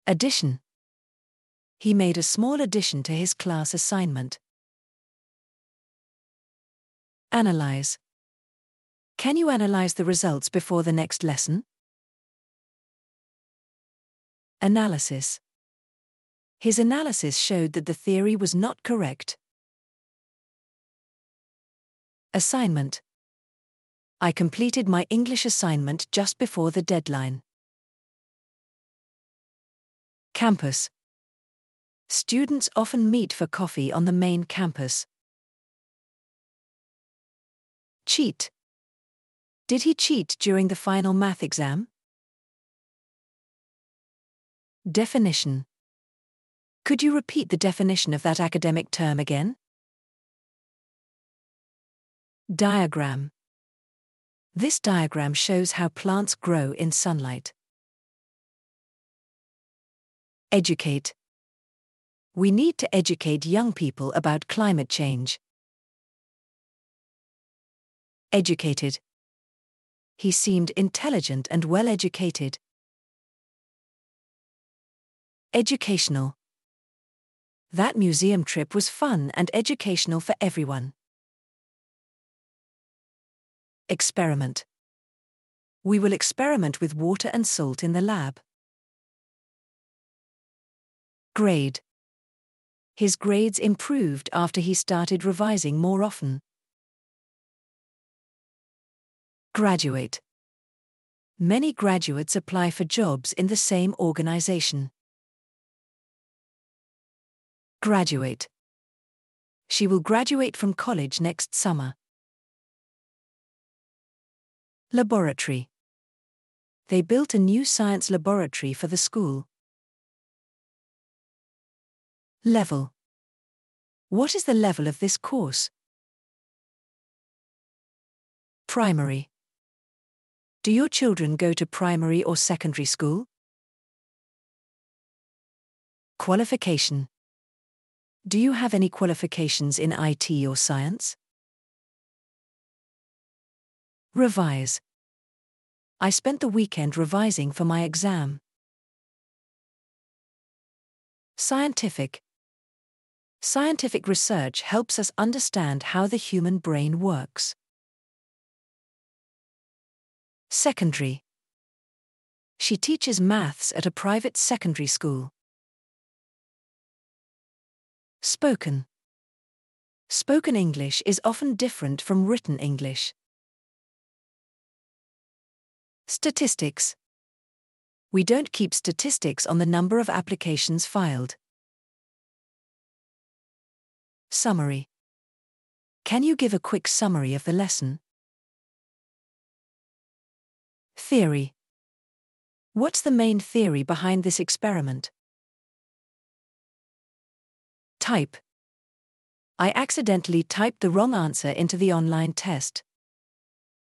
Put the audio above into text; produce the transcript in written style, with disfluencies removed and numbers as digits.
Addition. He made a small addition to his class assignment. Analyze. Can you analyze the results before the next lesson? Analysis. His analysis showed that the theory was not correct. Assignment. I completed my English assignment just before the deadline. Campus. Students often meet for coffee on the main campus. Cheat. Did he cheat during the final math exam? Definition. Could you repeat the definition of that academic term again? Diagram. This diagram shows how plants grow in sunlight. Educate. We need to educate young people about climate change. Educated. He seemed intelligent and well-educated. Educational. That museum trip was fun and educational for everyone. Experiment. We will experiment with water and salt in the lab. Grade. His grades improved after he started revising more often. Graduate. Many graduates apply for jobs in the same organization. Graduate. She will graduate from college next summer. Laboratory. They built a new science laboratory for the school. Level. What is the level of this course? Primary. Do your children go to primary or secondary school? Qualification. Do you have any qualifications in IT or science? Revise. I spent the weekend revising for my exam. Scientific. Scientific research helps us understand how the human brain works. Secondary. She teaches maths at a private secondary school. Spoken. Spoken English is often different from written English. Statistics. We don't keep statistics on the number of applications filed. Summary. Can you give a quick summary of the lesson? Theory. What's the main theory behind this experiment? Type. I accidentally typed the wrong answer into the online test.